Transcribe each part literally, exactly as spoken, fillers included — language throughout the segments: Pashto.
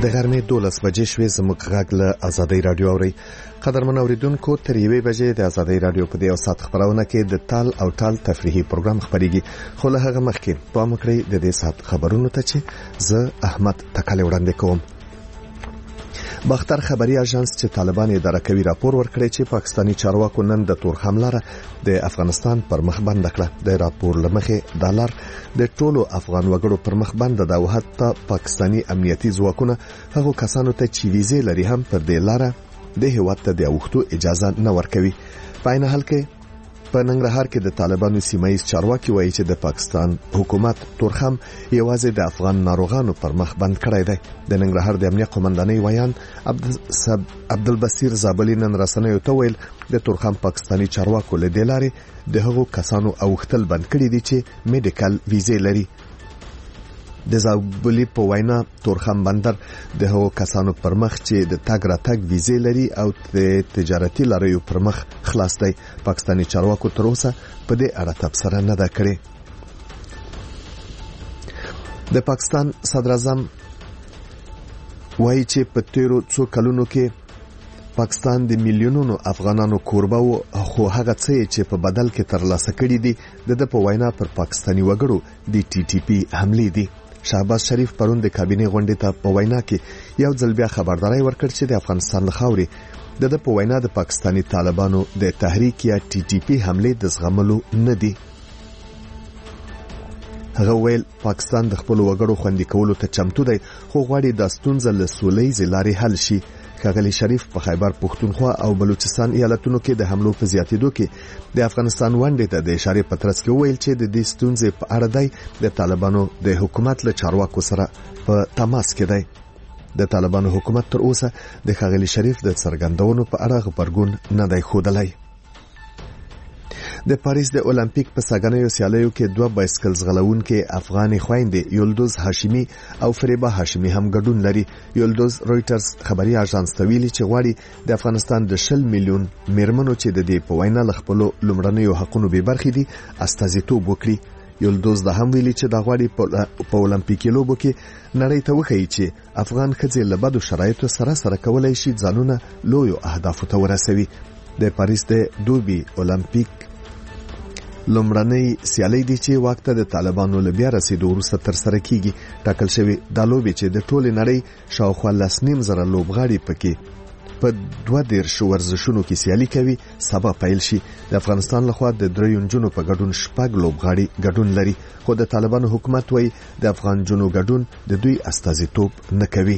د غرمې دولس بجې شوې زموږ غږ له آزادۍ رادیو اوري. قدرمن اوریدونکو تر یوې بجې د آزادۍ رادیو په دې او سات خبرونه کې د تال او ټال تفریحي پروګرام خبريږي. خو له هغه مخکې په مکرې د دې سات خبرونو ته چې زه احمد تکاله وړاندې کوم. باختر خبري اژانس چې طالبان اداره کوي راپور ورکړی چې پاکستانی چارواکو نن د تور حمله د افغانستان پر مخ بند کړه. د راپور لمخې ډالر د ټولو افغان وګړو پر مخ بند ده او حتی پاکستانی امنیتي ځواکونه هغه کسانو ته چې ویزه لري هم پر دې لاره د هیواد ته د اوختو اجازه نه ورکوي. په عین حال کې په ننګرهار کې د طالبانو سیمایي چارواکي وایي چې د پاکستان حکومت تورخم یوازې د افغان ناروغانو پر مخ بند کړی دی. د ننګرهار د امنیت قومندانۍ ویان عبدالبصیر زابلی نن رسنیو ته ویل د تورخم پاکستانی چارواکو له دلاري د هغو کسانو اوختل بند کړی دي چې میډیکل ویزه لري. د زابلی په وینا تورخم بندر د هغو کسانو پر مخ چې د تاګ راتګ ویزه لري او د تجارتي لارو پر مخ خلاص دی. پاکستانی چارواکو تر اوسه په دې اړه تبصره نه ده کړې. د پاکستان صدر اعظم وایي چې په تیرو څو کلونو کې پاکستان د میلیونونو افغانانو کوربه و، خو هغه څه چې په بدل کې ترلاسه کړي دي د په وینا پر پاکستانی وګړو د ټي ټي پی حملې دي. شهباز شریف پرون د کابینې غونډې ته په وینا کې یو ځل بیا خبرداري ورکړ چې د افغانستان لخوا د په وینا د پاکستانی طالبانو د تحریک یا ټي ټي پی حملې د زغملو نه دي. هغه ویل پاکستان د خپل وګړو خوندي کولو ته چمتو دی، خو غواړي د ستونزې له سولې لارې حل شي. ښاغلي شریف په خیبر پښتونخوا او بلوچستان ایالتونو کې د حملو په زیاتېدو کې د افغانستان ونډې ته د اشارې په ترڅ کې ویل چې د دې ستونزې په اړه دی د طالبانو د حکومت له چارواکو سره په تماس کې دی. د طالبانو حکومت تر اوسه د ښاغلي شریف د څرګندونو په اړه غبرګون نه دی ښودلی. د پاریس د اولمپیک په ساګانیو سیالیو کې دوه بایسکل ځغلونکي افغاني خويندې یلدوز هاشمی او فریبا هاشمی هم ګډون لري. یلدوز رويټرز خبري اژانس ته ویلي چې غواړي د افغانستان د شل میلیون میرمنو چې د دې په وینا له خپل لومړنیو حقونو به برخې دي استازیتوب وکړي. یلدوز د هم ویلي چې د غواړي په اولمپیکي لوبو کې نړۍ ته وښیي چې افغان ښځې له بدو شرایطو سره سره کولای شي ځانونه لویو اهدافو ته ورسوي. د پاریس د دوبي اولمپیک لومړنۍ سیالي دي چې وخت د طالبانو له بیا رسیدو وروسته تر سره کیږي. ټاکل شوی د لوبې چې د ټولې نړۍ شاوخوا لس نیم زره لوبغاړي پکې په دوه دیرش ورزشونو کې سیالي کوي سبا پیل شي. د افغانستان لخوا د دریو نجونو په ګډون شپږ لوبغاړي ګډون لري، خو د طالبانو حکومت وایي د افغان جنو ګډون د دوی استازیتوب نه کوي.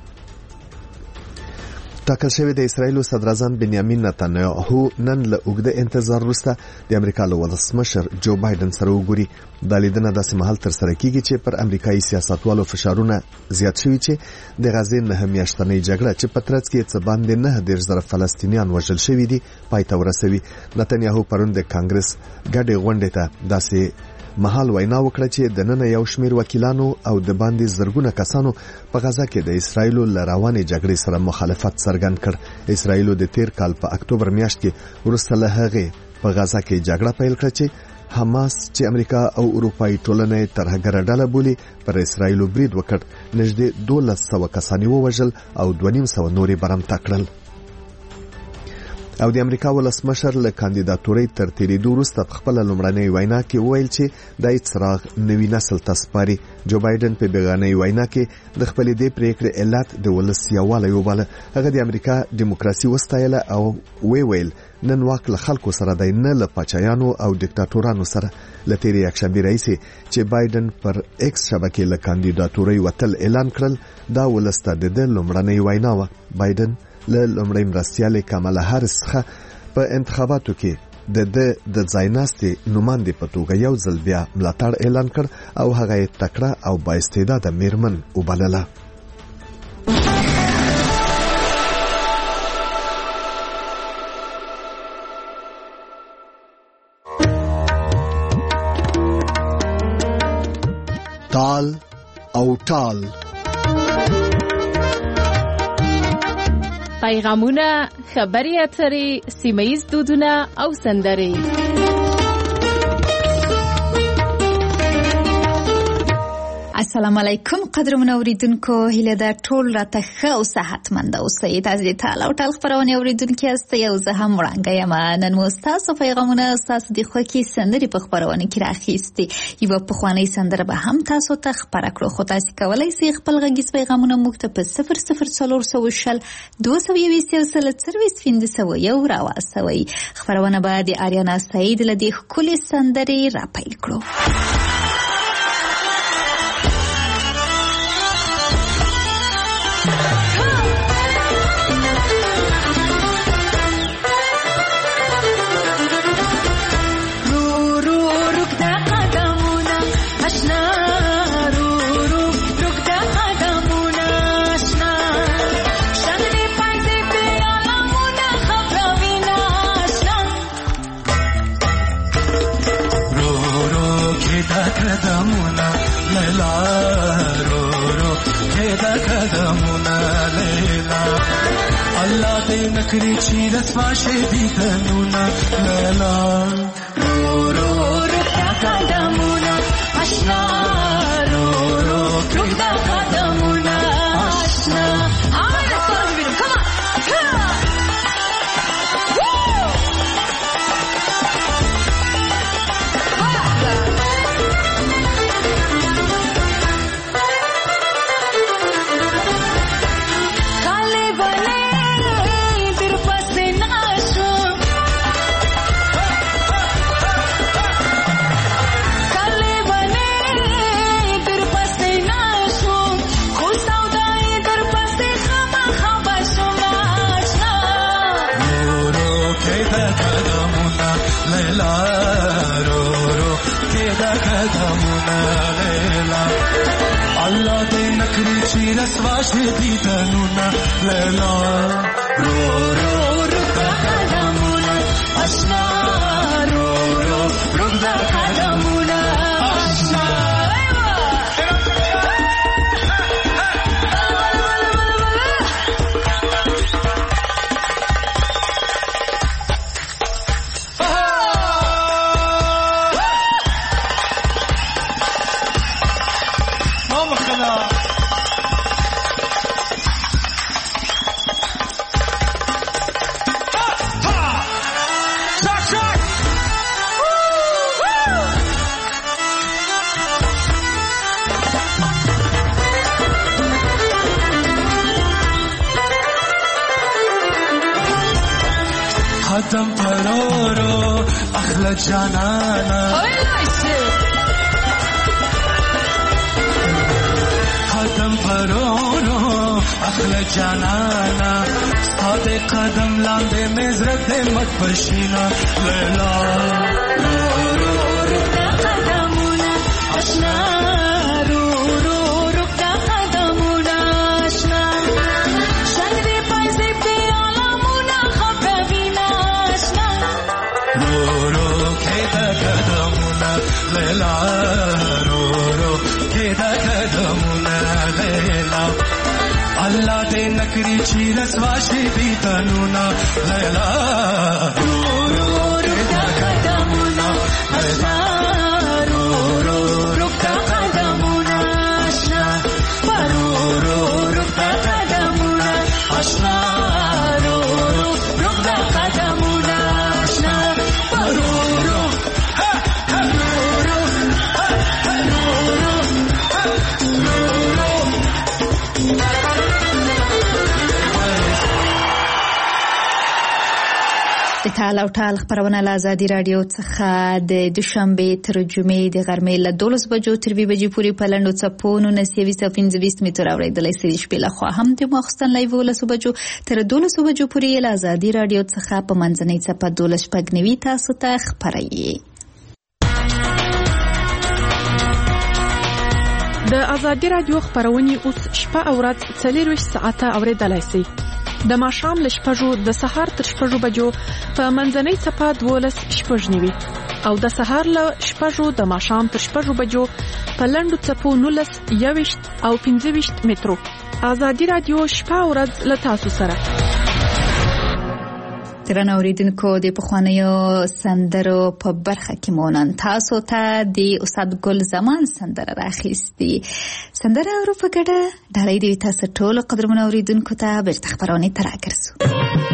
ټاکل شوی د اسرایل صدر اعظم بنیامین نتنیاهو نن له اوږده انتظار وروسته د امریکا له ولسمشر جو بایدن سره وګوري. د لیدنه داسې مهال تر سره کیږي چې پر امریکایي سیاستوالو فشارونه زیات شوي چې د غزې نه میاشتنۍ جګړه چې په ترڅ کې څه باندې نه دېرش زره فلسطینیان وژل شوي دي پای ته ورسوي. نتنیاهو پرون د کانګرس ګډې غونډې ته داسې محل وینا وکړه چې د نن یو شمیر وکیلانو او د باندې زرګونه کسانو په غزا کې د اسرایل له روانې جګړې سره مخالفت څرګند کړ. اسرایل د تیر کال په اکتوبر میاشت کې وروسته له هغه په غزا کې جګړه پیل کړه چې حماس چې امریکا او اروپایي ټولنې ترهګره ډله بولي پر اسرایل برید وکړ. نږدې دولس سوه کسان ووژل او دوه نیم سوه نورې برمته کړل. او د امریکا ولسمشر له کاندیداتورۍ تر تیریدو وروسته په خپله لومړنۍ وینا کې وویل چې د څراغ نوي نسل ته سپاري. جو بایدن په بیګانۍ وینا کې د خپلې دې پریکړې علت د ولس یووالی وباله. هغه د امریکا دیموکراسي وستایله او وی ویل نن واک له خلکو سره دی، نه له پاچایانو او ډیکټاتورانو سره. له تیرې یکشنبې راهیسې چې بایدن پر ایکس شبکې له کاندیداتورۍ وتل اعلان کړل، دا ولس ته د ده لومړنۍ وینا وه. بایدن له لومړۍ مرستیالې کاملا هاریس څخه په انتخاباتو کې د د د ځایناستې نوماندې په توګه یو ځل بیا ملاتړ اعلان کړ او هغه یې تکړه او بااستعداده میرمن وبلله. تال او ټال پیغامونه، خبري اترې، سیمه‌ییز دودونه او سندرې. السلام علیکم قدرمن اوریدونکو، هیله ده ټول راته ښه او صحتمند اوسئ. تاسو د ټال او ټال خپرونې اوریدونکي یاستئ او زه هم وړاندې یم. نن مو ستاسو پیغامونه ستاسو د خوښې سندرې په خپرونه کې راخیستې. یوه پخوانۍ سندره به هم تاسو ته خپره کړو، خو تاسو کولی شئ خپل غږیز پیغامونه موږ ته په صفر صفر څلور سوه شل دوه سوه یویشت یو سل څلوېښت پنځه سوه یو راواستوئ. خپرونه به د آریانا سعید له دې ښکلې سندرې راپیل کړو. نکری چی رسوا شدی تنونا لیلا رو رو رکتا قدمونا اشنا رو رو رکتا قدمونا اشنا. آمین رسواز بیرون کما کما رسوا شدی تنونا لیلا رو رو رکتا قدمونا اشنا رو رو رکتا قدمونا اشنا. قدم پرورو اخلا جانانا قدم پرورو اخلا جانانا ساده قدم لانده مزرد مت بشینا لیلا رو رو رکتا قدمونا اشنا رو رو رکتا قدمونا اشنا. شنگی پایزی پیالامونا خواب ببینا اشنا رو رو کیدا قدمونا لیلا رو رو کیدا قدمونا لیلا. اللہ دے نکری چی رسوا شدی تنونا لیلا رو رو رکتا قدمونا اشنا رو رو رکتا قدمونا اشنا رو رو رکتا قدمونا اشنا رو رو رکتا قدمونا اشنا رو رو د ټال او ټال خپرونه له ازادي راډیو څخه د دوشنبه تر جمعې د غرمې له دولس بجو تر دوه بجې پورې په لنډو څپو نولس سوه پنځه ویشت متر اورېدلی شئ. شپې له خوا هم د ماخوستن لایو ولسو بجو تر دولسو بجو پورې له ازادي راډیو څخه په منځنۍ څپه دولس شپږ نوي تاسو ته خپروي. د ازادي راډیو خپرونې اوس شپه او ورځ څلورویشت ساعته اورېدلی شئ. د ماښام له شپږو د سهار تر شپږو بجو په منځنۍ څپه دولس شپږ نوي او د سهار له شپږو د ماښام تر شپږو بجو په لنډو څپو نولس یوویشت او پنځه ویشت مترو. ازادي راډیو شپه او ورځ له تاسو سره. درنو اوریدونکو د پخوانیو سندرو په برخه کې مونږ تاسو ته د استاد ګل زمان سندره راخېستي سندره ورو په ګډه ډالۍ دی تاسو ټول قدرمن اوریدونکو ته بیرته خبرونه تر راګرځو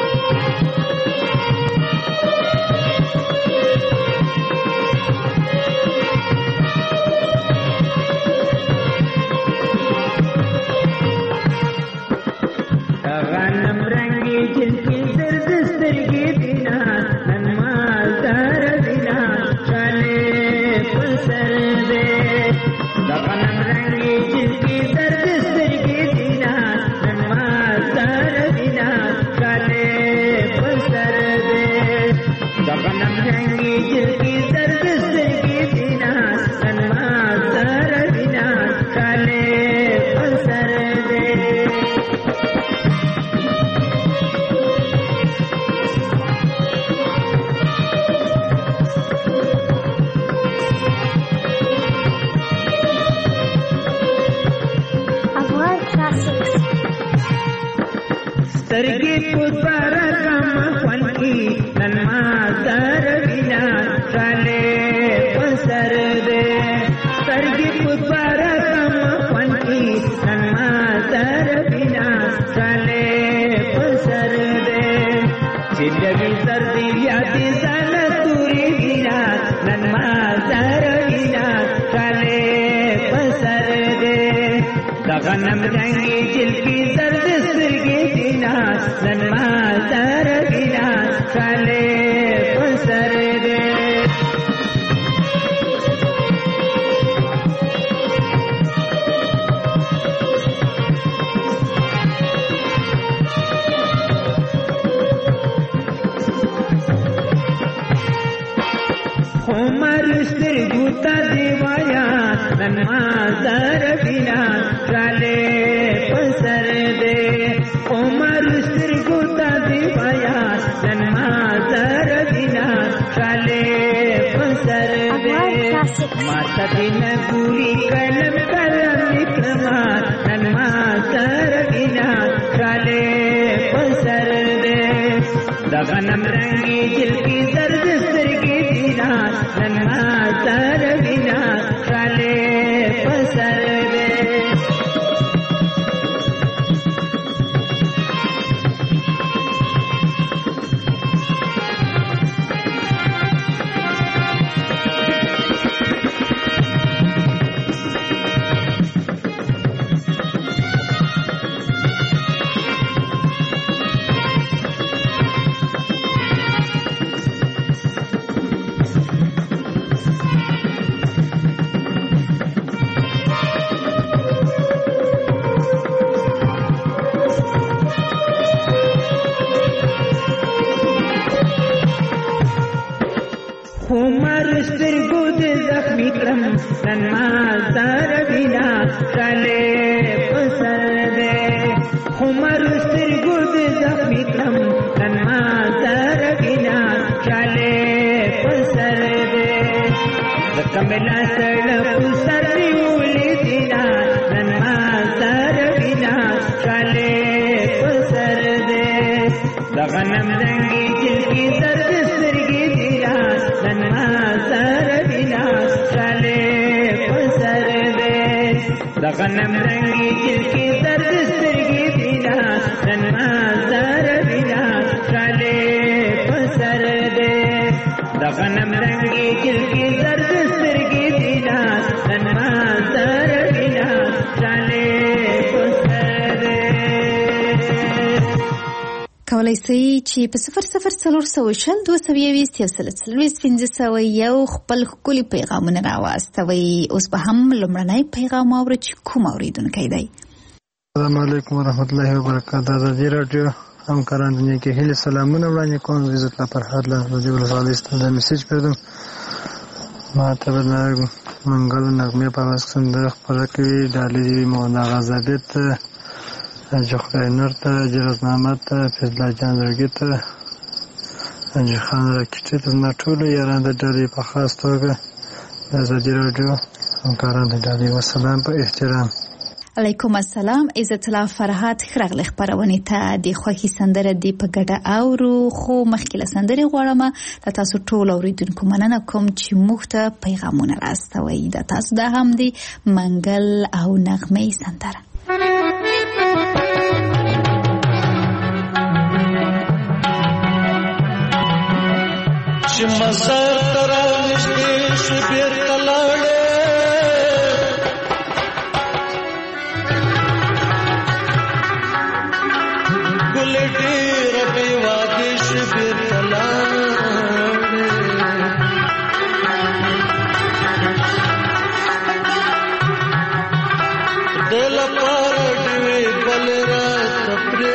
کولای شئ چې په صفر صفر څلور سوه شل دوه سوه یوویشت یو سل څلوېښت پنځه سوه یو خپل ښکلي پیغامونه راواستوئ. اوس به هم لومړنی پیغام واورو چې کوم اورېدونکی دی. السلام علیکم ورحمت الله وبرکاته. ازادي راډیو همکاران دنیا کې هیله سلامونه وړاندې کوم. عزت الله فرهاد له رضی ولسوالۍ څخه میسج کړم. ما ته به د منګل نغمې په اواز سندره خپره کوي. ډالۍ مولانا غزابیت جخرای نور ته، جرزنامه ته، فضله جان درګي ته، انجي خان راکټي ته، زما ټولو یاران د ډالۍ په خاص توګه د ازادي راډیو همکاران د ډالۍ وسلام په احترام. علیکم السلام. عزت الله فرهاد خرغل خبرونه ته د خوخي سندره دی په ګډه اورو خو مخکې له سندرې غواړم تاسو ټول اوریدونکو مننه کوم چې موږ ته پیغامونه راستوي. د تاسو د هم دی منګل او نغمه سندره. چې مزار ترا نشته شبیر کلاړه ګل ډېر په واده شبیر کلاړه دل پر دې بل را تپره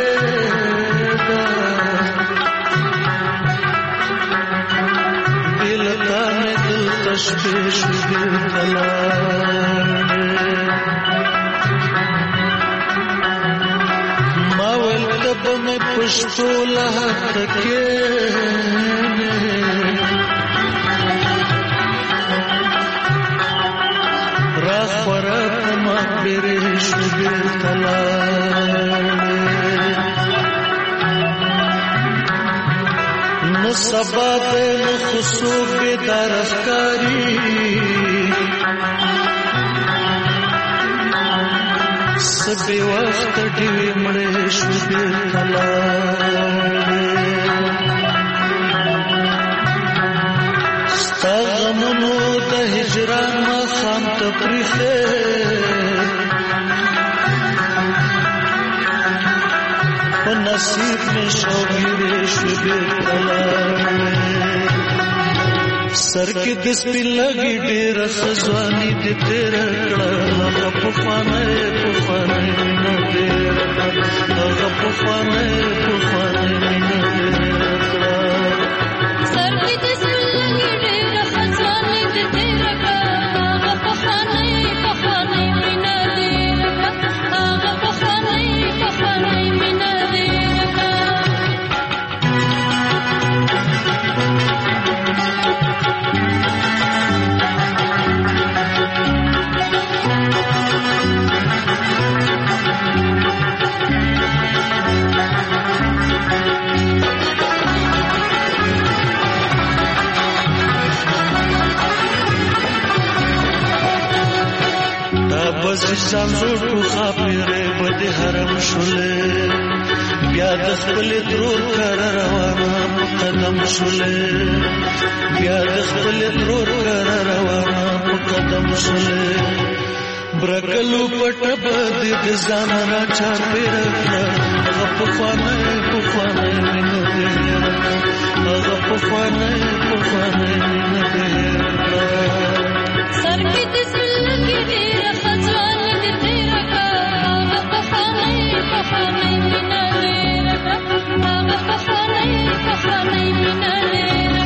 تشبیه شبیر کلاړه ما ولکب میں پشتو لحق کے راخ ورق مقبر شبیر کلاړه نصبات نخصوب بیدار افکاری سبی وقت دیوی مڑے شبیر کلاړه ستا غمونو د هجران ما خام تپریخه نصیب میں شوگیر شبیر کلاړه سر کې دس په لګي ډېر خزواني دې تیر کړه هغه په فانه په فانه نه دې هغه په فانه په فانه نه دې سر کې دس په لګي ډېر خزواني دې تیر کړه هغه په فانه په فانه نه دې هغه په فانه په فانه نه بس ځان زړه خاطره بده حرم شوله بیا د خپل درور کر روانه قدم شوله بیا د خپل درور کر روانه قدم شوله برکلو پټ بد د ځان را چا پیر هغه په فانه په فانه نه دی هغه په فانه په فانه نه دی سر کې د سل کې دی خزان دې تیر کا هغه په فانه په فانه نه دی هغه په فانه په فانه نه دی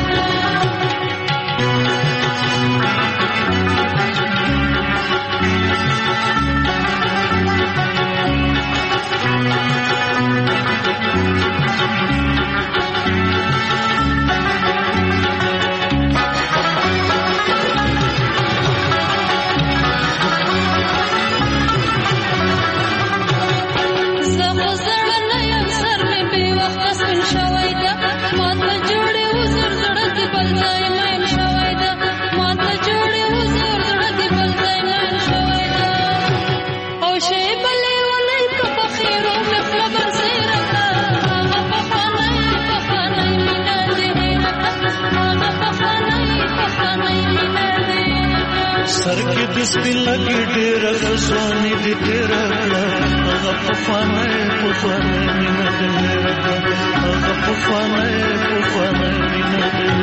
سر کې د سپین لګي ډېر خزواني دې تیر کړه هغه په فانه په فانه نه دې هغه په فانه په فانه نه دې.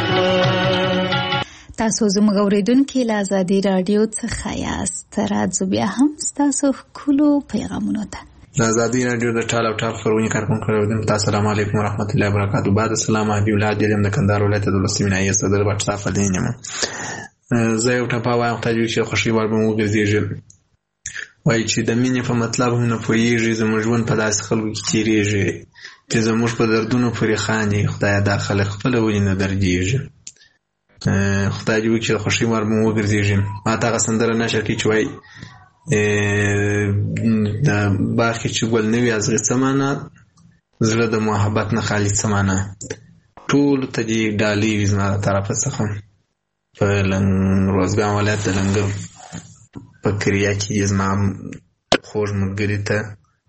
تاسو زموږ اوریدونکو له آزادي رادیو څخه یاست. راځو بیا هم تاسو کولو پیغامونه ته د آزادي رادیو د ټال او ټال خبرونه کارکون کړو. السلام علیکم ورحمت الله وبرکاتہ. بعد السلام علیکم ولادت دلم د کندهار ولایت د ولسمینای صدر بچا فدینم. زه یو ټپه وایم خدای چې خوشي ور به مو ګرځېږي وای چې د مینې په مطلب نه پوهیږي زموږ ژوند په داسې خلکو کې تیریږي چې زموږ په دردونو پورې خاندي خدای دا خلک خپل ولې نه دردېږي خدای دې چې خوشي ور به مو ګرځېږي ما تا سندره نشه کې چې وای د باغ کې چې ګل نه وي ازغې څه معنا، زړه د محبت نه خالي څه معنا. ټولو ته دې ډالۍ وي زما د طرفه څخه. په روزګان ولایت د لنګر په کریا کې زما خوږ ملګري ته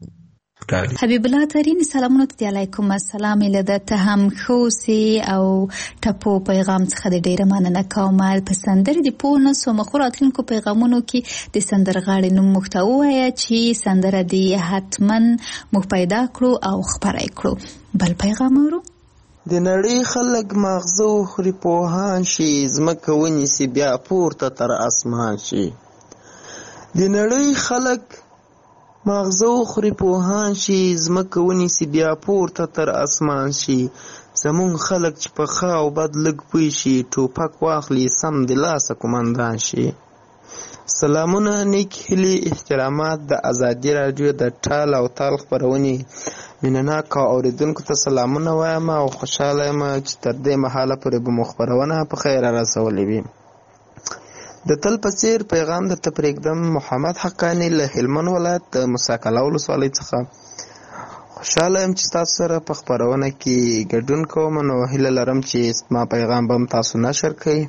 حبیب الله ترین سلامونه ته علیکم السلام له ته هم خوسي او ټپو پیغام څخه د ډیره مننه کوم. په سندرې د پونه سو مخوراتونکو پیغامونو کې د سندرغاړي نوم مخته وایا چې سندره دی حتمن مخ پیدا کړو او خبرای کړو. بل پیغام ورو د نړۍ خلک مغزو خوري پوهان شي، زمکه ونیسي بیا پورته تر اسمان شي. د نړۍ خلک مغزو خوري پوهان شي، زمکه ونیسي بیا پورته تر اسمان شي. زمون خلک چې په ښه او بد لږ پوه شي، ټوپک واخلي سم د لاسه قومندان شي. سلامونه، نیک هیلې، احترامات د ازادي راډیو د ټال او تال خپرونې مینناکو اوریدونکو ته سلامونه وایم او خوشحاله یم چې تر دې مهاله پورې به مو خپرونه په خیر رسولې وي. د تل په څیر پیغام درته پرېږدم. محمد حقانی له هلمند ولایت د موسی قلعه ولسوالۍ څخه خوشحاله یم چې تاسو سره په خپرونه کې ګډون کوم. نو هیله لرم چې ما پیغام به تاسو نشر کړئ.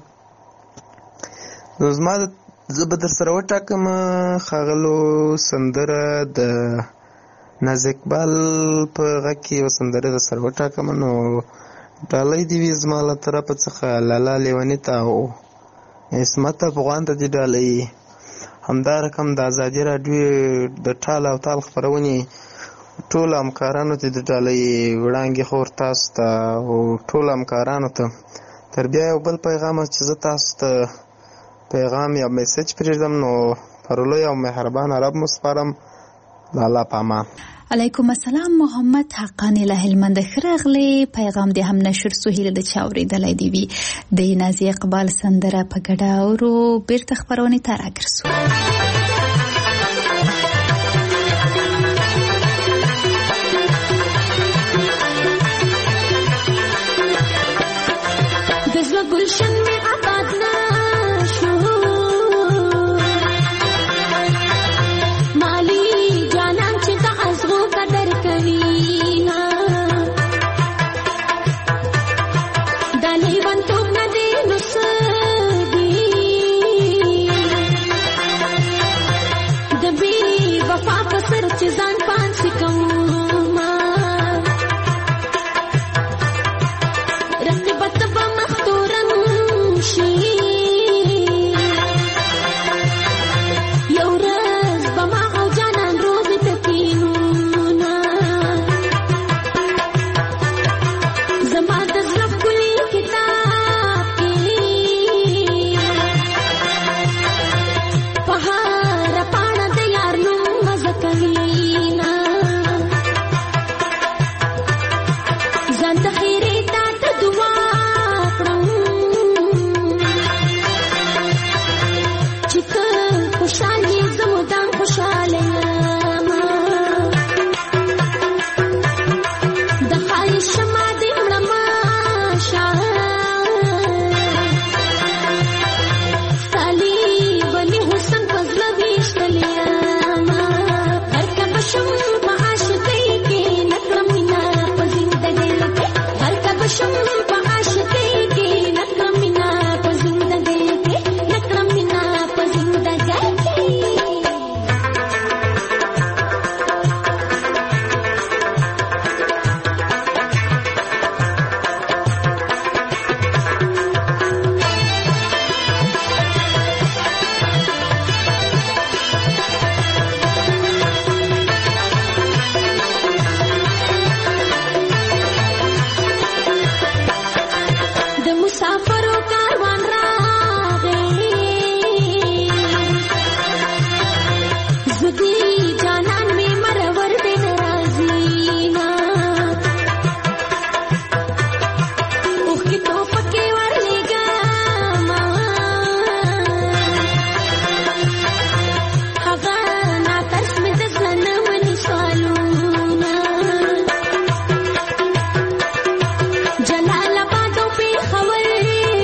نو زما زه به در سره وټاکم ښاغلو سندره د ناز اقبال په غږ کې یوه سندره در سره وټاکم. نو ډالۍ دې وي زما له طرفه څخه لالا لیوني ته او عصمت افغان ته دې ډالۍ. همدا رقم د ازادي راډیو د ټال او تال خپرونې ټولو همکارانو ته د ډالۍ وړاندې خور تاسو ته او ټولو همکارانو ته. تر بیا یو بل پیغام چې زه تاسو ته پیغام یا میسج پرېږدم نو پرلوی او مهربان رب مو سپارم. د الله په امان. علیکم السلام. محمد حقانی له هلمند خرغلی پیغام دې هم نشر سهیل د چاوري دلای دی وی د نازي اقبال سندره په ګډا اورو بیرته خبرونه ته راګرځو. دزله گلشن می آباد نشو مالی جانان چې د ازغو قدر کوي د لیوانتوب نه دی نو څه دي د بې وفا په سر چې ځان پانسي کومه رقیبت به مختورن شي یو ورځ به ما او جانان روزي ته کینونه زما د زړه ښکلي کتاب کې په هره پاڼه د یار نوم مزه کوي نه ځان ته خیرې تا ته دعا کړم چې ته خوشحال یې زه مدام خوشحاله یم د خواهش شمع دې مړه مه شه ستا لیوني حسن په زړه ویشتلی یم هرکه به شم په عاشقۍ کې نه کړم مینه په زندګۍ کې هرکه به شم په عاشقۍ کې نه کړم مینه په زندګۍ کې نه کړم مینه په زندګۍ کې د مسافرو کاروان راغی زدی جانان می مرور دې ناراضی نا اوخ کی تو پکې ورلګا ما هغه نا ترس می د ځنه ونی سوالونه جلال آباد او پېښور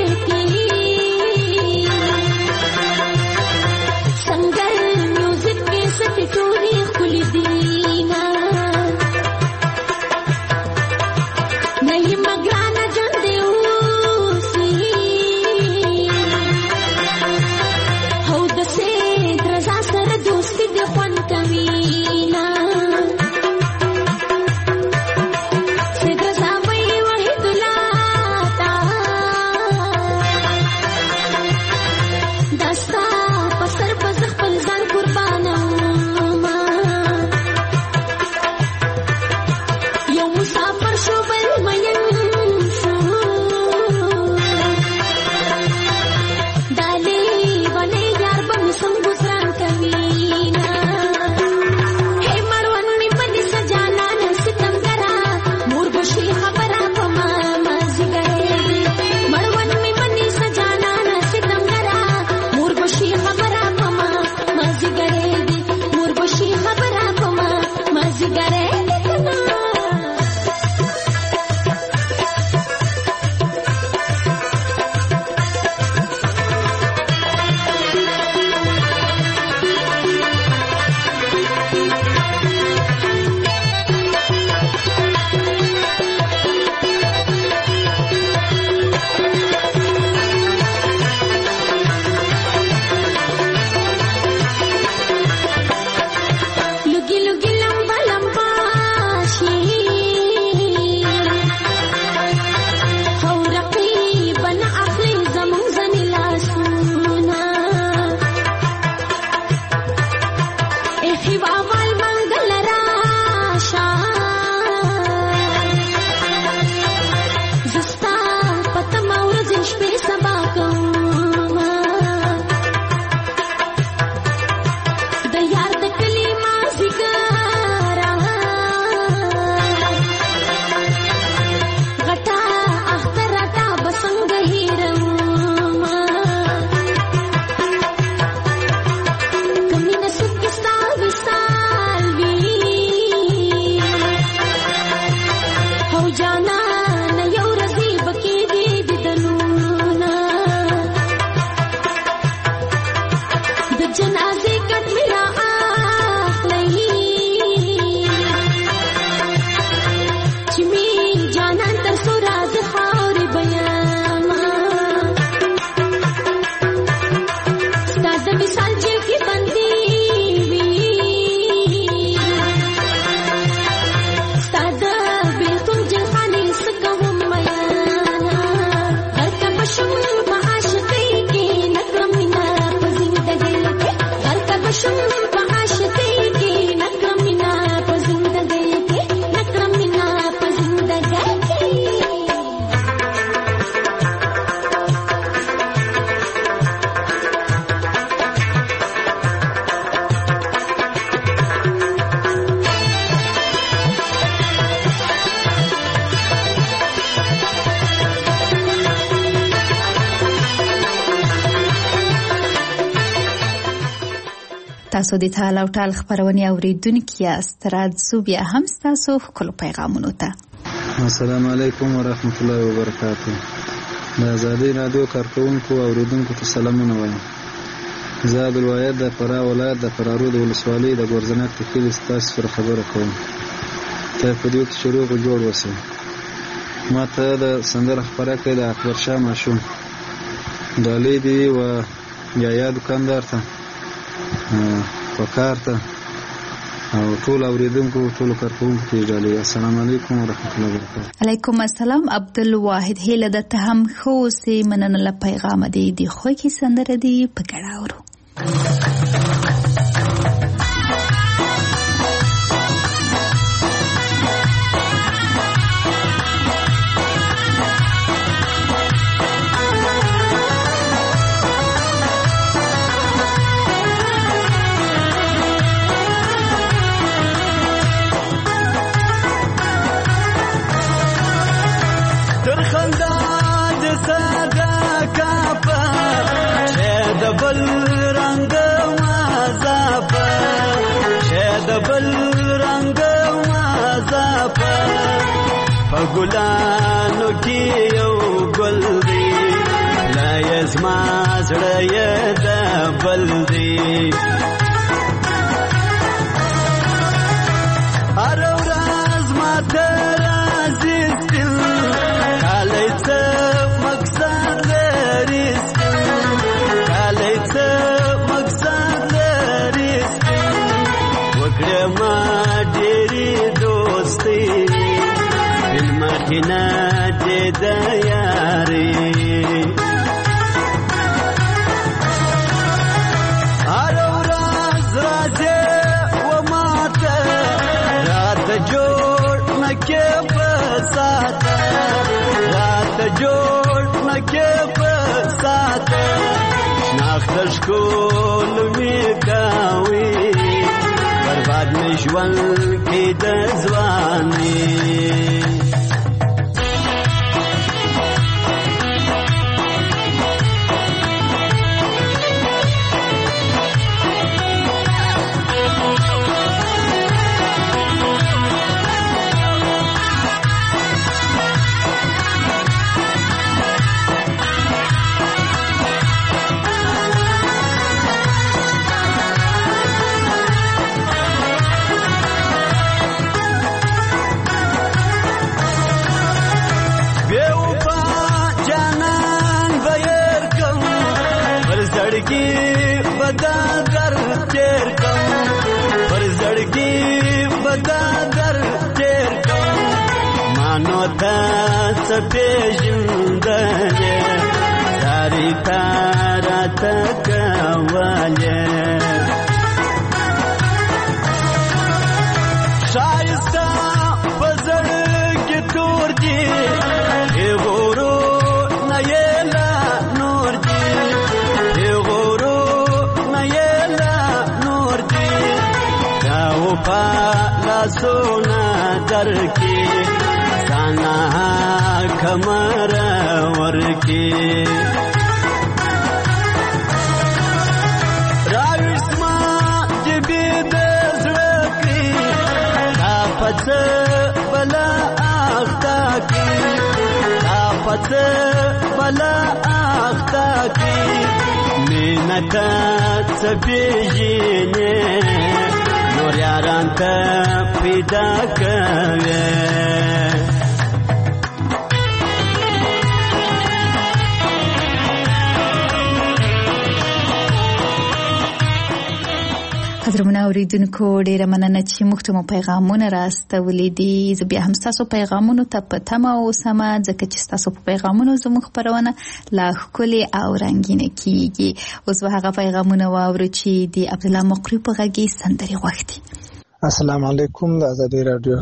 په عاشقۍ کې نکړم مینا په زندګۍ کې غرق بشم په عاشقۍ کې نکړم مینا په زندګۍ کې نکړم مینا په زندګۍ کې تاسو د ټال او ټال خبرونه اوریدونکو یاست. راځو بیا هم تاسو خپل پیغامونه ته. السلام علیکم ورحمت الله وبرکاته. د آزادۍ رادیو کارکونکو او اوریدونکو ته سلامونه وایم. زه عبدالواحد د فراه ولایت د فرارود ولسوالۍ د ګورزنک د کلي ستاسو سره خبره کوم. ته په دې کې شروع جوړ وسه. ما ته د سندره خبره کړې د اکبر شاه ماشوم ډالۍ دی و یا یا دکاندار ته وکړ ته او ټول اوریدونکو ټول کارکونکو ته ډالۍ. السلام علیکم ورحمت الله وبرکاته. علیکم السلام. عبدالواحد هله د ته هم خو سي مننه له پیغام دی دی خو کې سندره دی په ګړاورو. ګلانو کې یو ګل دی لا یزما زړه یې د بل دی هر ورځ ماته راځي ستل کالی څه مقصد لري کالی څه مقصد لري وکړه ما ډېرې دوستي مدینه دې د یاري هر ورځ راځي و ماته راته جوړ نکې په ساته راته جوړ نکې په ساته شناخت ښکل مې کوي برباد مې ژوند کې د ځواني سپیژندنه ساری تارات کوله شایسته پزړګي تور دي غورو نه یلا نور دي غورو نه یلا نور دي دا و په لاسونه درکې سانا کمر ورکی راوسما جبی د زړکی تا پڅ بلا اختا کی تا پڅ بلا اختا کی مینت څپېژنې نور یاران ته پیدا کوي قدرمنه اوریدونکو ډیره مننه چې موږ ته مو پیغامونه راستولې دي. زه بیا هم ستاسو پیغامونو ته په تمه اوسم ځکه چې ستاسو په پیغامونو زموږ خپرونه لا ښکلې او رنګینه کیږي. اوس به هغه پیغامونه واورو چې د عبدالله مقری په غږ کې سندرې غوښتي. السلام علیکم. د ازادي رادیو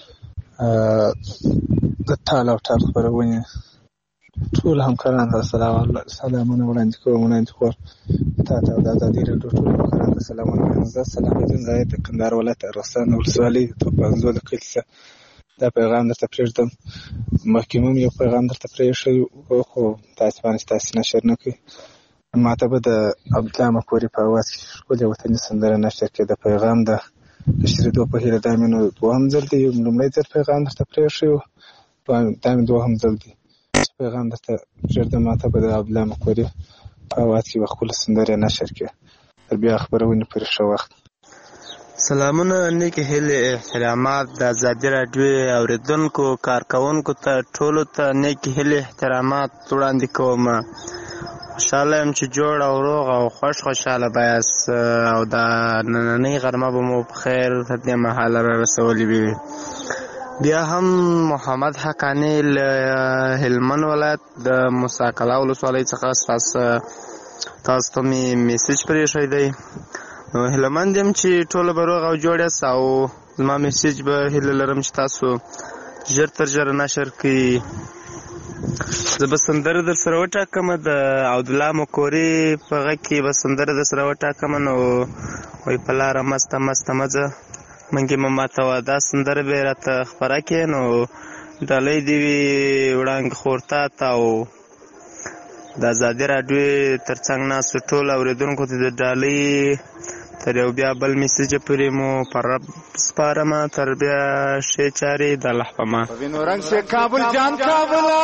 د ټال او ټال خپرونه ټول همکاران ته سلامونه وړاندې کوم. وړاندې کوم ته ته د ازادي رادیو ټول همکاران ته سلامونه. زه سلام الدین زاهد د کندهار ولایت ارغستان ولسوالۍ توپانزو د کلي څخه دا پیغام درته پرېږدم. مخکې مو یو پیغام درته پرېښی و خو تاسې باندې تاسې نشر نه کوئ. ما ته به د عبدالله مقری په اواز کې ښکلې وطني سندره نشر کړې. د پیغام د نشرېدو په هیله دا مې نو دوهم ځل دی. لومړی ځل پیغام درته پرېښی و، دا مې دوهم ځل دی چې پیغام درته پرېږدم. ما ته به د عبدالله مقری په اواز کې به ښکلې سندرې نشر کړې. تر بیا خپرونې پورې ښه وخت. سلامونه، نیک هیلې، احترامات د ازادي راډیو اوریدونکو کارکونکو ته ټولو ته نیک هیلې احترامات وړاندې کوم. خوشحاله یم چې جوړ او روغ او خوش خوشحاله بایاست او د نننۍ غرمه به مو په خیر تر دې مهاله را رسولې وي. بیا هم محمد حقانی له هلمند ولایت د موسی قلعه ولسوالۍ څخه ستاسو تاسو ته مې میسیج پرېښی دی. نو هیله مند یم چې ټوله به روغ او جوړ یاست او زما میسیج به هیله لرم چې تاسو ژر تر ژره نشر کړئ. زه به سندره در سره وټاکم د عبدالله مقری په غږ کې به سندره در سره وټاکم. نو وایي په لاره مسته مسته مه ځه منګې مه ماتوه. دا سندره به یې راته خپره کړې. نو ډالۍ دې وي وړانګې خورتا ته او د ازادي راډیو تر څنګ ناستو ټول اورېدونکو ته د ډالۍ تر یو بیا بل میسیجه پورې مو پر رب سپارم. تر بیا ښې چارې د الله په امان. وینو رنگ سے کابل جان کابلا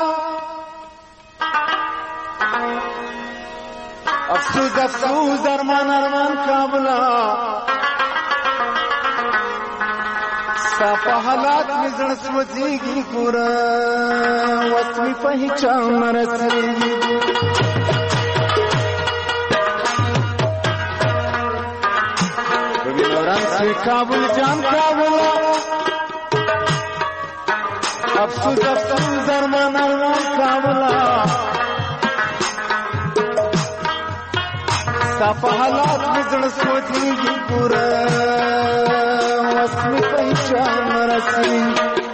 افسوس افسوس ارمان ارمان کابلا صافه حالات می زړه سوځېږي ګوره وس مې په هیچا نه رسېږي. وینو رنگ سے کابل جان کابلا افسوس افسوس ارمان ارمان کابلا صافه حالات می زړه سوځېږي ګوره وس مې په هیچا نه رسېږي.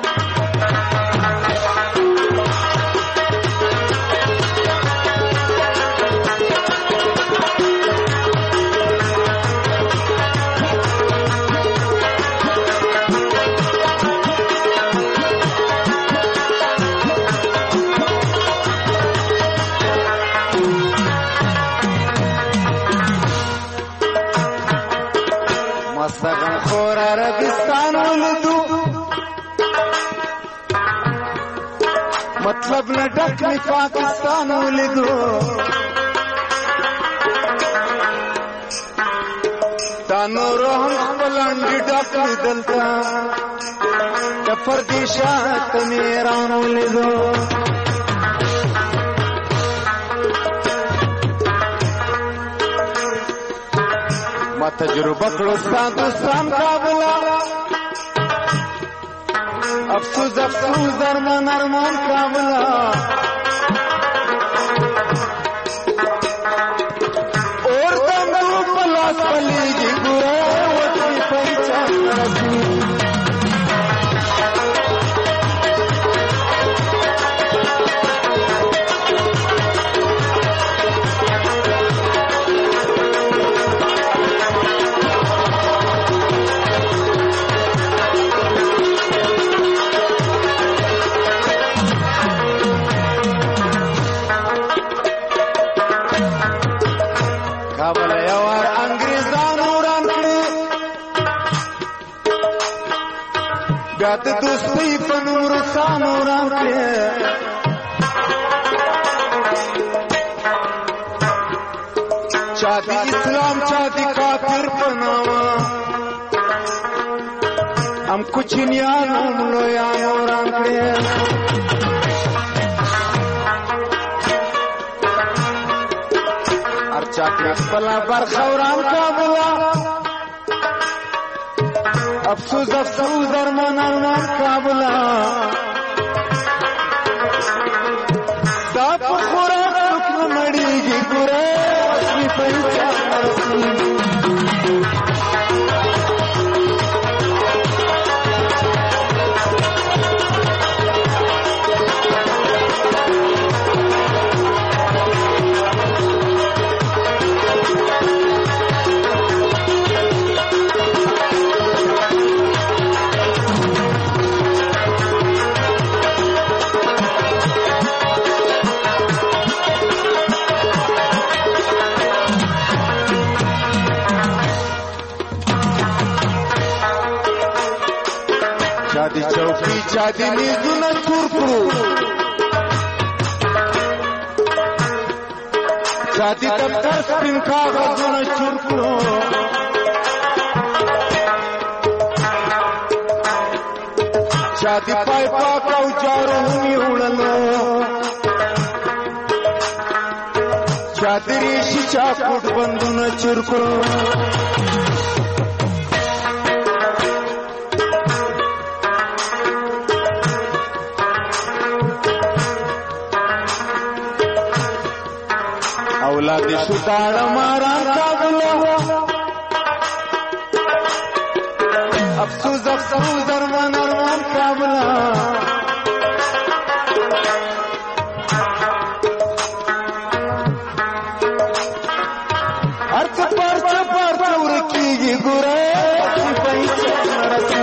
مستغن خور عربستان ولدو مطلب نه ډک می پاکستان ولدو دا نور هم خپل انډي ډک می دلتا د پردیشات میران ولدو. ما تجربه کړو ستا دوستان کابلا افسوس افسوس ارمان ارمان کابلا اور دمو پلاس پلیږي ګوره وټي پېچان رسي. بیا د دوستۍ په نوم روسانو راکړې چا د اسلام چا د کافر په نامه هم کوچنیانو ملویانو راکړې. هر چا کړې خپله برخه وران کابله افسوس افسوس ارمان ارمان کابلا دا په خوراک څوک نه مړېږي ګوره وسمې پیسې چادی چوکی چادی نیزونه چور کړو چادی دفتر سپین کاغذونه چور کړو چادی پای پاک او جارو هم یوړلو چادی ریشي چاکوټ بندونه چور کړو اولاد شو داړه ماران کابلا افسوس افسوس ارمان ارمان کابلا ارڅ پرڅ پرڅ ورکیږي ګوره پیسې نرسي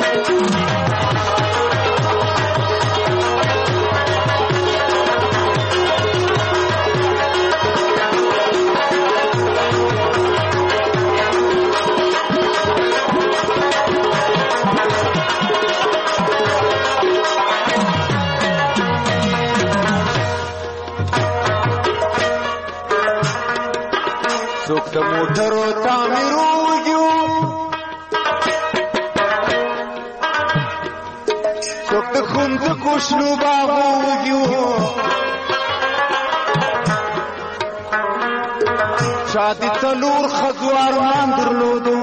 څوک د موټرو تعمیرو وګیو څوک د خندقو شنو باغو وګیو چا د څلور ښځو ارمان درلودو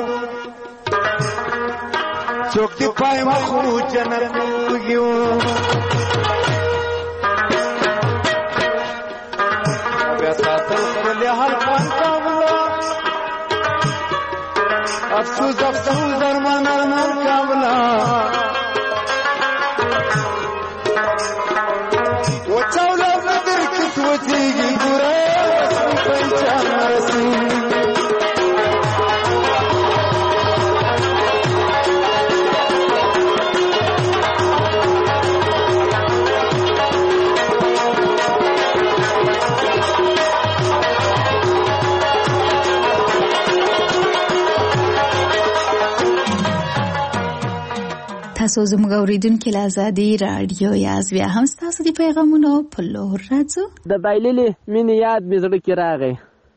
څوک د پای مخو جنت وګیو بیا ساتل خپل حلقان افسوس افسوس ارمان ارمان کابلا وچاولا بدر کس وچیگی گره وسم پنچان رسی تاسو زموږ اوریدونکو له آزادي رادیو یاز بیا هم تاسو د پیغامونو په لور راځو د بایللې مینې یاد مې زړه کې راغی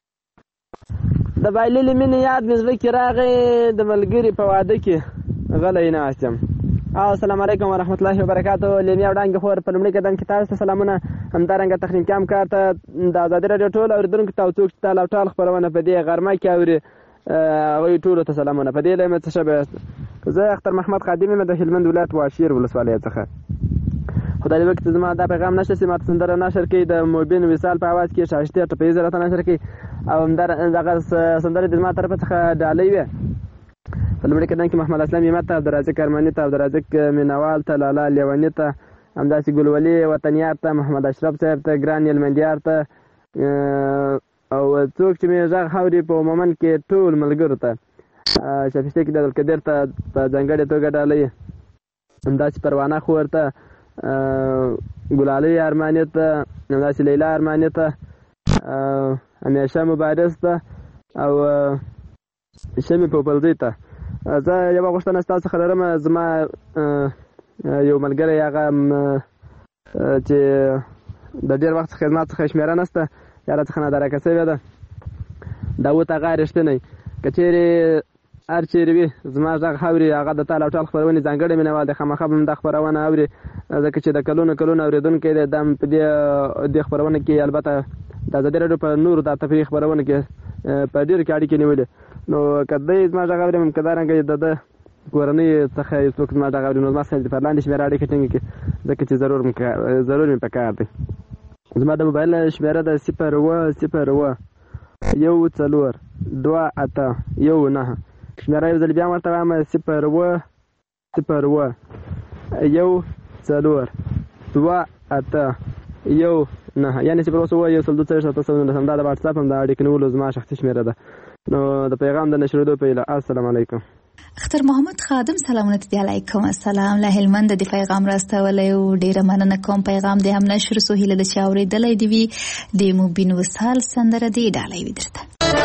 د بایللې مینې یاد مې زړه کې راغی د ملګري په واده کې غلی ناست یم السلام علیکم ورحمت الله وبرکاتو لېمې او ډانګې خور په لومړي قدم کې تاسو ته سلامونه همدارنګه تخنیکي همکار ته د ازادي راډیو ټول اورېدونکو ته او څوک چې تا لا ټال خپرونه په دې غرمه کې اوري هغوی ټولو ته سلامونه په دې لایمه څه شبه زه اختر محمد خادم یم د هلمند ولایت واشیر ولسوالۍ څخه خدای دې وکړي چې زما دا پیغام نشر شي ماته سندره نشر کړي د مبین وصال په اواز کې شایسته ټپیزه راته نشر کړي او همدغه سندره د زما طرفه څخه ډالۍ وي په لومړي قدم کې محمد اسلام یمت ته عبدالرازق ارماني ته عبدالرازق مینوال ته لالا لیوني ته همداسې ګلولي وطنیار ته محمد اشرف صاحب ته ګران یلمندیار ته او څوک چې مې غږ اوري په عموما کې ټول ملګرو ته شفیق د عبدالقدیر ته په ځانګړې توګه ډالۍ همداسې پروانه خور ته ګلالۍ ارماني ته همداسې لیلا ارماني ته همیشه مبارز ته او شمې پوپلزۍ ته زه یوه غوښتنه ستاسو څخه لرم زما یو ملګری هغه چې د ډېر وخت څخه زما څخه شمېره نشته یا راڅخه نادرکه شوې ده داود هغه رښتینی که چېرې هر چیرې وي زما غږ اوري هغه د تال او ټال خپرونې ځانګړی مینوال دی خامخا به هم دا خپرونه اوري ځکه چې د کلونو کلونو اورېدونکی دی دا په دې دې خپرونه کې البته د ازادي راډیو په نورو د تفریح خپرونه کې په ډېرو کې اړیکې نیولې نو که دی زما غږ اوري همکدارنګه د ده کورنۍ څخه یو څوک زما دغه اوري نو زما سره په لاندې شمېره اړیکه ټینګه کړي ځکه چې ضرور مې ضرور مې پکار دی. زما د موبایل شمېره ده صفر اوه صفر اوه یو څلور دوه اته یو نهه. شمېره یو ځل بیا ورته وایم صفر اوه صفر اوه یو څلور دوه اته یو نهه، یعنې صفر اوه یو څل دوه څلوېښت اته سوه نولس. همدا د واټساپ هم د اړیکې نیولو زما شخصي شمېره ده. نو د پیغام د نشرېدو په هیله السلام علیکم. اختر محمد خادم سلامونه دي علیکم السلام. له هلمند د پیغام راستولی او ډیره مننه کوم. پیغام دې هم نشر سو هیله د چاورېدلی دی وي د مبین وصال سندره دې ډالۍ وي درته.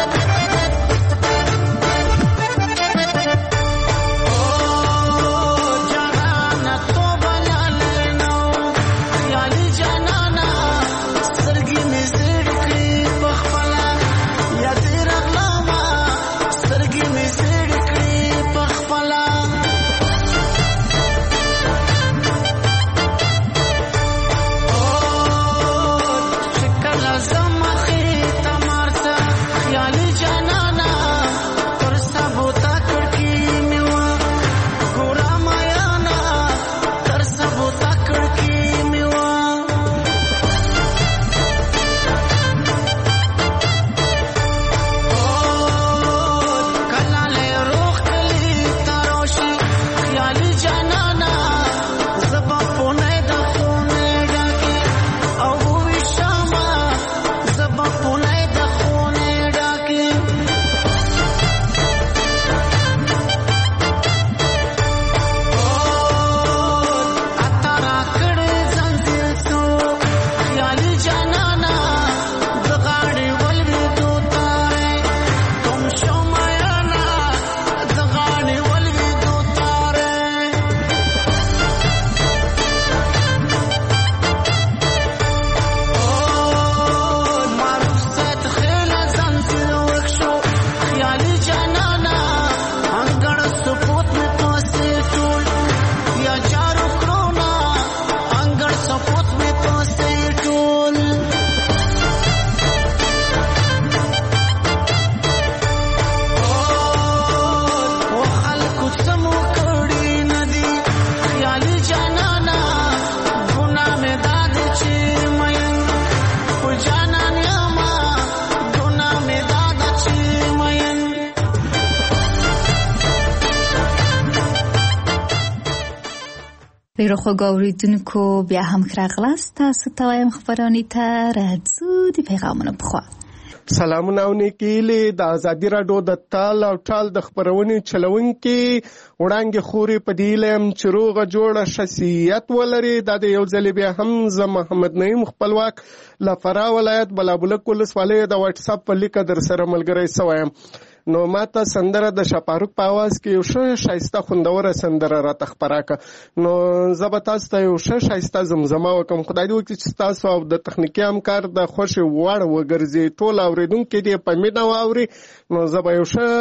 ډیرو خوږو اورېدونکو بیا هم ښه راغلاست. تاسو ته وایم خپرونې ته راځو د پیغامونو په خوا. سلامونه او نیکې هیلې د ازادي راډیو د تال او ټال د خپرونې چلونکي وړانګې خورې په دې هیله یم چې روغه جوړه شخصیت ولري. دا د یو ځل بیا هم زه محمد نعیم خپلواک له فراه ولایت بلابلک ولسوالۍ د واټساپ په لیکه در سره ملګری سوی یم. نو ماته سندره د شپاروک په اواز کې یو ښه ښایسته خوندوره سندره راته خپره کړه. نو زه به تاسو ته یو ښه ښایسته زمزمه وکړم. خدای دې وکړي چې ستاسو او د تخنیکي همکار د خوښې وړ وګرځي. ټول اورېدونکي دې په مینه واوري. نو زه به یو ښه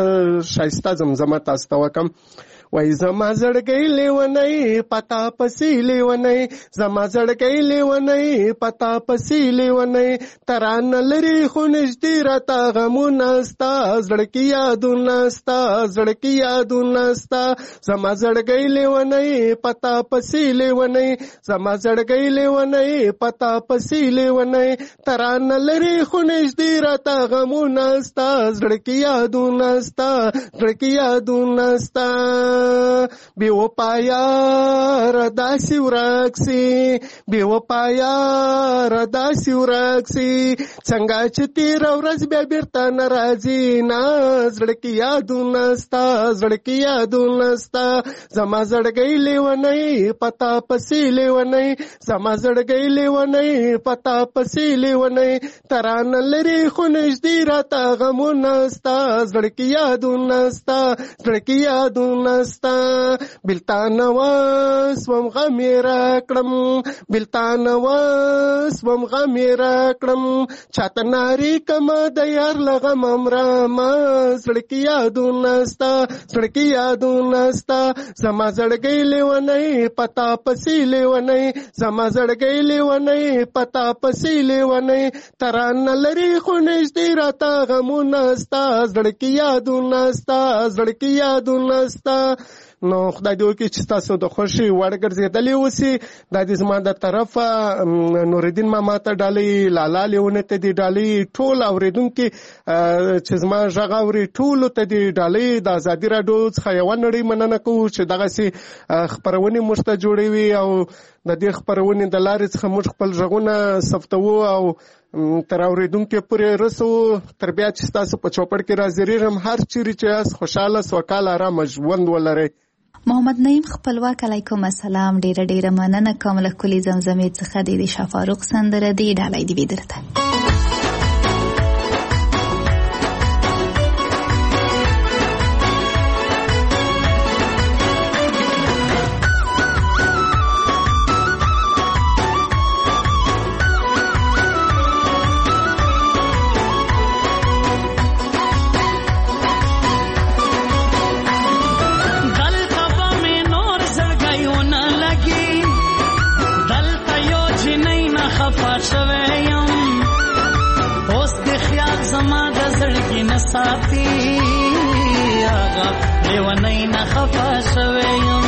ښایسته زمزمه تاسو ته وکړم. وای زما زړګی لیونی پتا پسی لیونی، زما زړګی لیونی پتا پسی لیونی، تران لري خو نږدې راته غمونه ستا، زړګی یادونه ستا، زړګی یادونه ستا. زما زړګی لیونی پتا پسی لیونی، زما زړګی لیونی پتا پسی لیونی، تران لري خو نږدې راته غمونه ستا، زړګی یادونه ستا، زړګی یادونه ستا. بی وپایا رداسی ورکسی، بی وپایا رداسی ورکسی، څنګه چې تیر ورځ بیا بیرته ناراضی نا، زړګی یادونه ستا، زړګی یادونه ستا. زما زړګی لیونی پتا پسی لیونی، زما زړګی لیونی پتا پسی لیونی، تران لري خو نږدې راته غمونه ستا، زړګی یادونه ستا، زړګی یادونه ستا. بلتان واس وم غمی راکړم، بلتان واس وم غمی راکړم، چاته ناری کما د یار لغم امراما، زړګی یادونه ستا، زړګی یادونه ستا. زما زړګی لیونی پتا پسی لیونی، زما زړګی لیونی پتا پسی لیونی، تران لري خو نږدې راته غمونه ستا، زړګی یادونه ستا، زړګی یادونه ستا. نو خدای دې وکړي چې تاسو د خوشي وړ ګرځېدلې اوسئ. دا دې زما د طرفه نوردین ماما ته ډالۍ، لالا لیونه ته دې ډالۍ، ټول اورېدونکي چې زما غږ اوري ټولو ته دې ډالۍ. د ازادي راډیو څخه یوه نړۍ مننه کوو چې دغسې خپرونې موږ ته جوړوي او د دې خپرونې د لارې څخه موږ خپل غږونه ثبتوو او تر اورېدونکو پورې رسوو. تر بیا چې ستاسو په چوپړ کې راځرېږم، هر چیرې چې یاست خوشحاله سوکاله ارامه ژوند ولرئ. محمد نعیم خپلواک علیکم السلام. ډیره ډیره مننه کوم له ښکلې زمزمې څخه د شاه فاروق سندره دی ډالۍ دې وي درته. ساتي آغا لیونی نه خفا شوی یم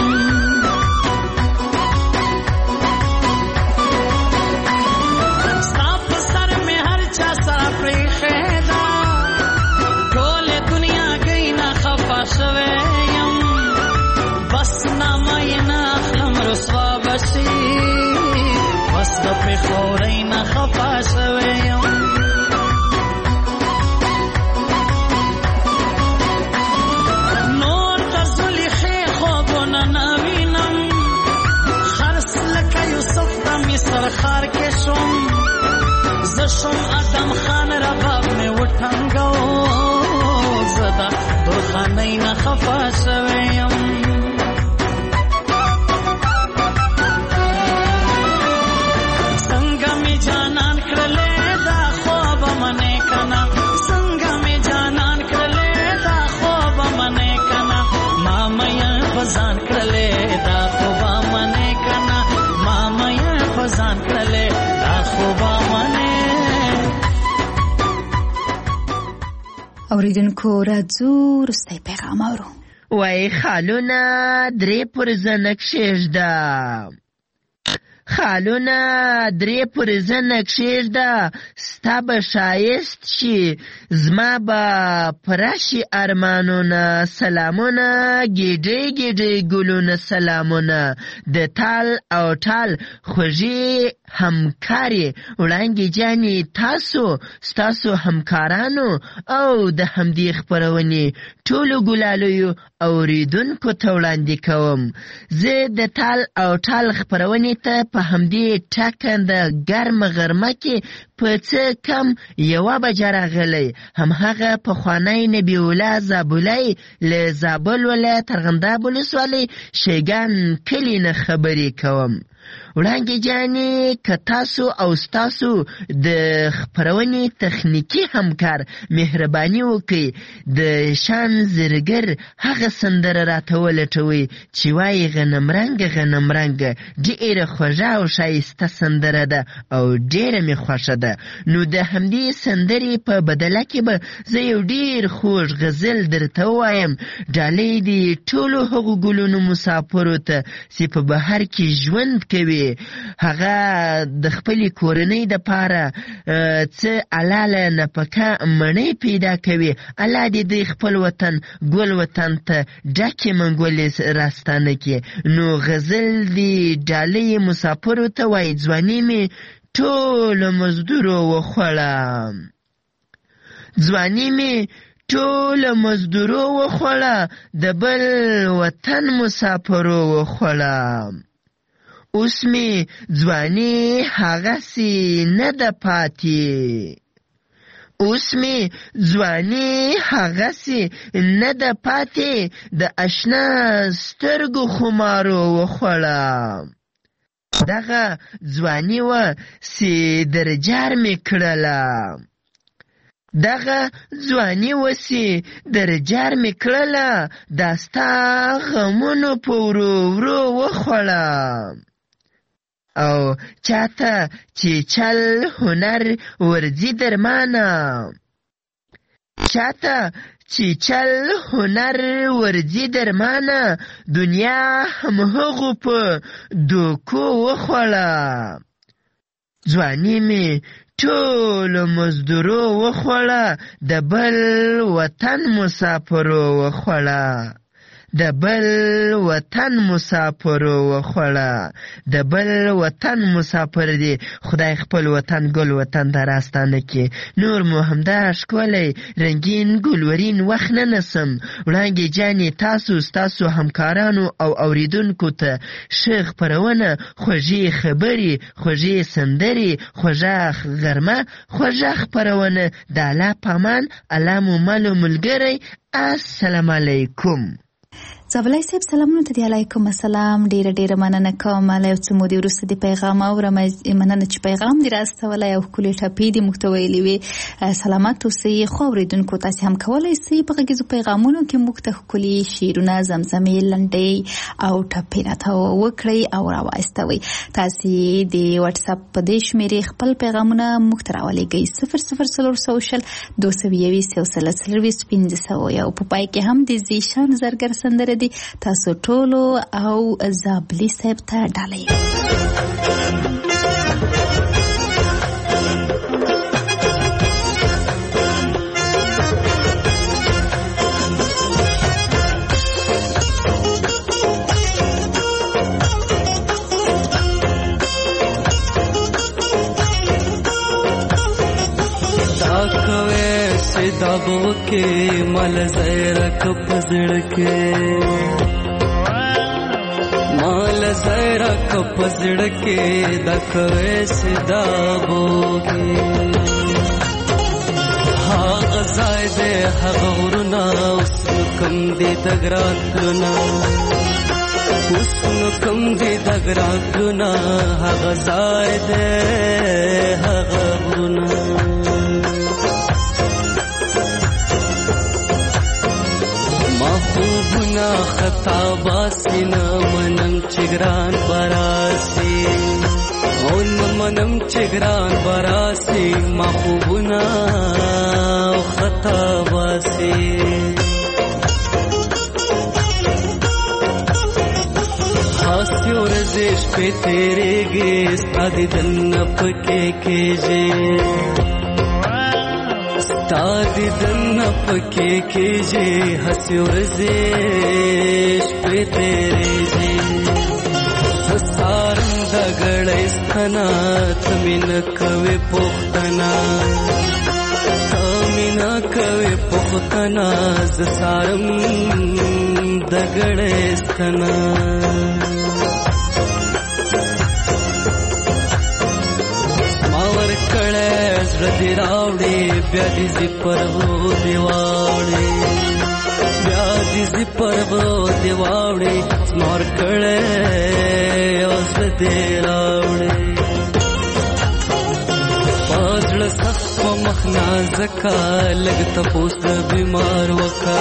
ستا په سر مې هر چا سره پریښې ده ټولې دنیا گئی نه خفا شوی یم بس نامه یې نه اخلم رسوا به شي بس د پېښورۍ نه خفا شوی یم سرخار کې شوم زه شوم ادم خان رباب مې وټنګو زه د درخانۍ نه خفا شوی یم څنګه مې جانان کړلې دا خوبه منې کنه څنګه مې جانان کړلې دا خوبه منې کنه ما مې خزان کړلې دا خوبه منې کنه ما مې ځان کړلې دا خوبه منې. اوریدونکو راځو وروستی پیغام اورو. وای خالونه درې پرزه نه کښېږده خالونه درې پرزه نه کښېږده ستا به ښایست شي زما به پوره شي ارمانونه سلامونه ګیډۍ ګیډۍ ګلونه سلامونه د تال او ټال خوږې همکارې وړانګې جانې تاسو ستاسو همکارانو او د همدې خپرونې ټولو ګلالیو اوریدونکو ته وړاندې کوم. زه د تال او ټال خپرونې ته په همدې ټاکنده ګرمه غرمه کې په څه کم یوه بجه راغلی همهغه پخوانی نبی الله زابلی له زابل ولایت ارغنداب ولسوالۍ شیګان کلي نه خبرې کوم. وړانګې جانې که تاسو او ستاسو د خپرونې تخنیکي همکار مهرباني وکړئ د شان زرګر هغه سندره راته ولټوئ چې وایي غنمرنګه غنمرنګه ډېره خوږه او ښایسته سندره ده او ډېره مې خوښه ده. نو د همدې سندرې په بدله کې به زه یو ډېر خوږ غزل درته ووایم ډالۍ دې ټولو هغو ګلونو مسافرو ته چې په بهر کې ژوند کوي هغه د خپلې کورنۍ دپاره څه حلاله نفقه مڼۍ پیدا کوي الله دې د خپل وطن ګل وطن ته ډکې منګولې راستانه کړي. نو غزل دې ډالۍ مسافرو ته وایي ځواني مې ټوله مزدورو وخوړه ځواني مې ټوله مزدورو وخوړه د بل وطن مسافرو وخوړه اوس مې ځواني هغسې نه ده پاتې اوس مې ځواني هغسې نه ده پاتې د اشنا سترګو خمارو وخوړه دغه ځواني وه چې درجار مې کړله دغه ځواني وسې درجار مې کړله دا ستا غمونو په ورو ورو وخوړه او چاته چې چل هنر ورځي درمانه چاته چې چل هنر ورځي درمانه دنیا هم هغو په دوکو وخوړه ځواني مې ټولو مزدورو وخوړه د بل وطن مسافرو وخوړه د بل وطن مسافرو وخوړه د بل وطن مسافر دی خدای خپل وطن ګل وطن ته راستانه کې نور مو همدا ښکلی رنګین ګلورین وخت نه نسم وړانګې جانې تاسو ستاسو همکارانو او اوریدونکو ته ښه خپرونه خوږې خبرې خوږې سندرې خوږه غرمه خوږه خپرونه د الله په امان الله مو مل ملګری السلام علیکم زابلای صاحب سلامونه ته دی علیکم السلام ډیره ډیره مننه کوم له یو څه مودې وروسته د پیغام اورم مننه چې پیغام دی راستولی او ښکلې ټپې دې موږ ته ویلې وې سلامت اوسئ خو اورېدونکو تاسې هم کولی سئ په غږیزو پیغامونو کې موږ ته ښکلي شعرونه زمزمې لنډۍ او ټپې راته وکړئ او راوایستوئ تاسې د وټساپ په دې شمېرې خپل پیغامونه موږ ته راولېږئ صفر صفر څلور سوه شل دوه سوه یویشت یو سل څلرویشت پنځه سوه یو په پای کې هم د زیشان زرګر سندره دی تاسو ټولو او زابلی صاحب ته ډالۍ दाबो के मल ज़ैरक पजड़ के मल ज़ैरक पजड़ के दखवे से दाबो के हा गज़ायदे हगौरना उसन कम दे दगरातना उसन कम दे दगरातना हा गज़ायदे हगौरना महबूबना खता बासिना मनम चिगरान बरासी ओन मनम चिगरान बरासी महबूबना खता बासी हास्यो रजिश पे तेरे गेस आदि दन्नप के केजे तादी दन्नप के केजे हंस्यो रजेश पे तेरे जे सारम दगड़स्तना तमिन कवे पुख्तना तमिन कवे पुख्तना सारम दगड़स्तना रदी रावड़े ब्यादी जिपर वो दिवावड़े ब्यादी जिपर वो दिवावड़े स्मार कड़े औस दे रावड़े पाजड़ सख्त मखना जका लगता पोस्ट बीमार वका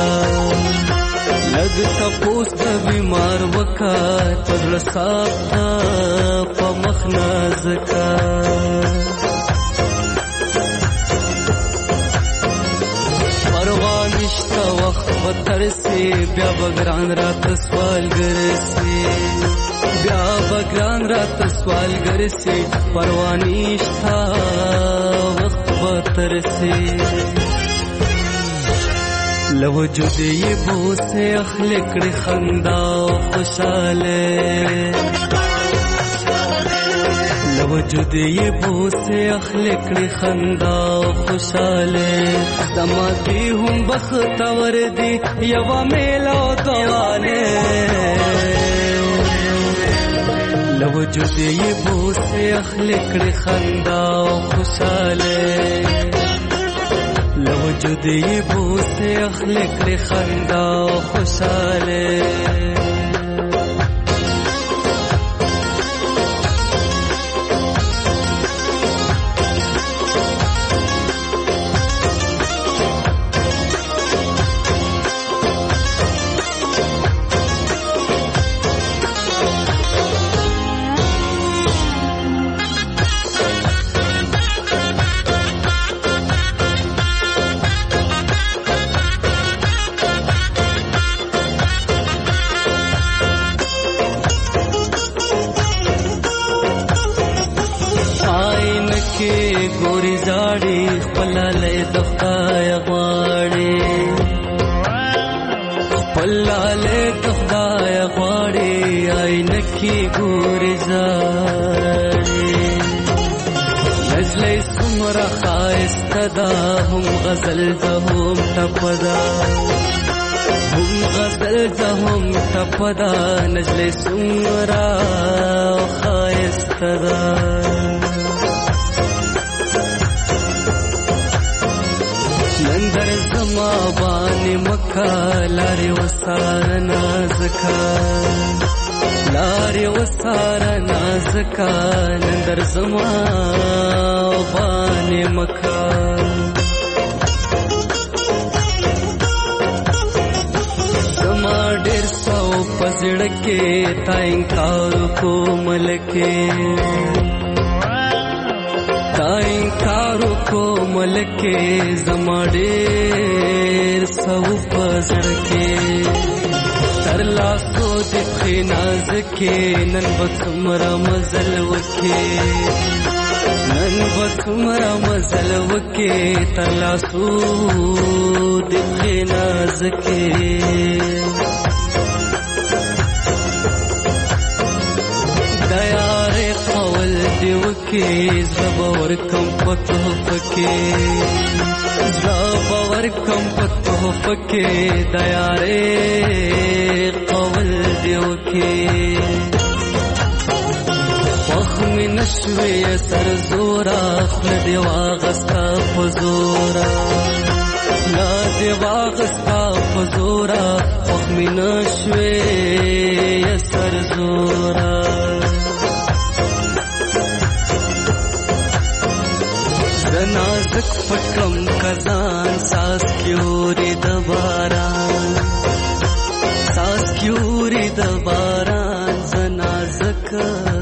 लगता पोस्ट बीमार वका पाजड़ साख्ता मखना जका परवानिश्ता वक्त बतर से ब्या बगरान रात सवाल गर से ब्या बगरान रात सवाल गर से परवानिश्ता वक्त बतर से लवजुद ये बो से अखलकड़ खंदा खुशाले लवजुद ये बो से अखलकड़ खंदा खुशाले दमाती हूँ बख्तवर दी यवा मेला दवाने लवजुद ये बो से अखलकड़ खंदा खुशाले लवजुद ये बो से अखलकड़ खंदा खुशाले د خدای غواړي خپل لاله د خدای غواړي آینه کې ګوري زاري نجلې څومره ښایسته ده هم غزل ده هم ټپه ده هم غزل ده هم ټپه ده نجلې څومره ښایسته ده نندر زما باندې مکه لارې وساره نازکه لارې وساره نازکه نندر زما باندې مکه زما ډېر سو په زړه کې تا انکار کو ملکې تا انکار کو ملکې زما ډېر سو په زړه کې تر لاسو دې پښې نازکې نن به څومره مزل وکې نن به څومره مزل وکې تر لاسو دې پښې نازکې دیارې قول دې وکې زه به ورکم په تحفه کې زه به ورکم په تحفه کې دیارې قول دې وکې خوښ مې نه شوې سر زوره خوله دې واغسته په زوره خوله دې واغسته په زوره خوښ مې نه شوې سر زوره نازک پټم کزان ساس کیوري د باران ساس کیوري د باران زنازک